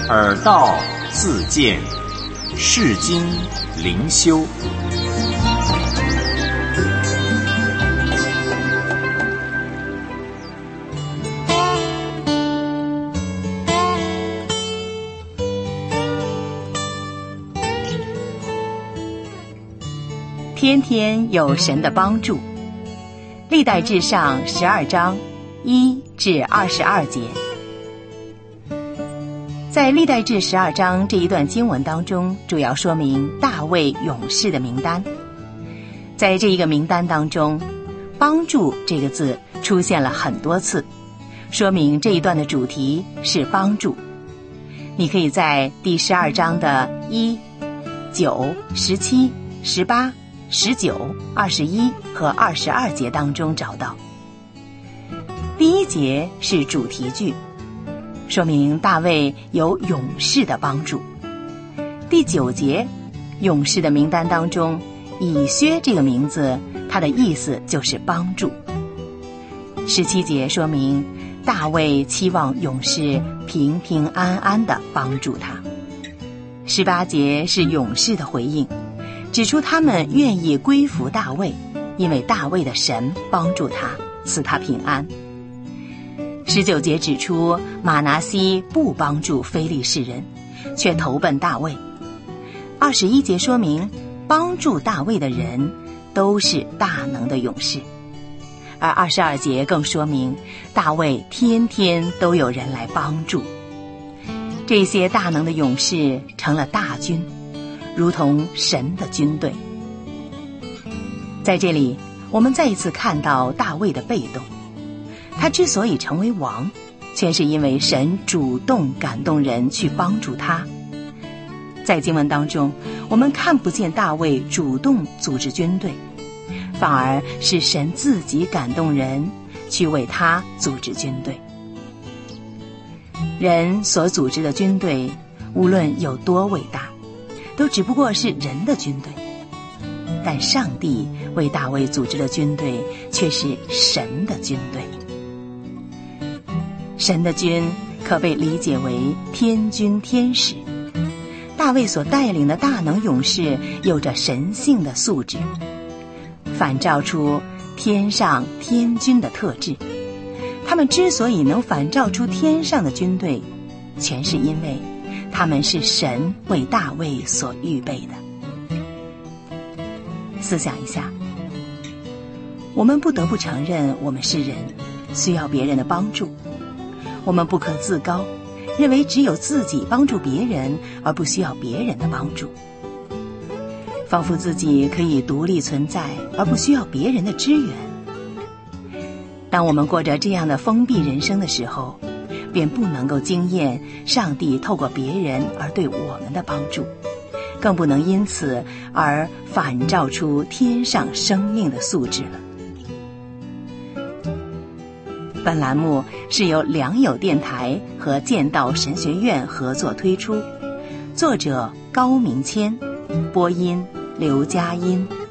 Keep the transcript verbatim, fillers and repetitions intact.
耳道自见，世经灵修。 天天有神的帮助。历代志上十二章一至二十二节。在历代志十二章这一段经文当中，主要说明大卫勇士的名单。在这一个名单当中，帮助这个字出现了很多次，说明这一段的主题是帮助。你可以在第十二章的一、九、十七、十八、十九、二十一和二十二节当中找到。第一节是主题句，说明大卫有勇士的帮助。第九节，勇士的名单当中，以薛这个名字，它的意思就是帮助。十七节说明大卫期望勇士平平安安地帮助他。十八节是勇士的回应，指出他们愿意归服大卫，因为大卫的神帮助他，赐他平安。十九节指出马拿西不帮助非利士人，却投奔大卫。二十一节说明帮助大卫的人都是大能的勇士。而二十二节更说明大卫天天都有人来帮助。这些大能的勇士成了大军，如同神的军队。在这里，我们再一次看到大卫的被动。他之所以成为王，全是因为神主动感动人去帮助他。在经文当中，我们看不见大卫主动组织军队，反而是神自己感动人去为他组织军队。人所组织的军队，无论有多伟大，都只不过是人的军队，但上帝为大卫组织的军队却是神的军队。神的军可被理解为天军天使，大卫所带领的大能勇士有着神性的素质，反照出天上天军的特质。他们之所以能反照出天上的军队，全是因为他们是神为大卫所预备的。思想一下，我们不得不承认我们是人，需要别人的帮助。我们不可自高，认为只有自己帮助别人，而不需要别人的帮助。仿佛自己可以独立存在，而不需要别人的支援。当我们过着这样的封闭人生的时候，便不能够经验上帝透过别人而对我们的帮助，更不能因此而反照出天上生命的素质了。本栏目是由良友电台和剑道神学院合作推出，作者高明谦，播音刘佳音。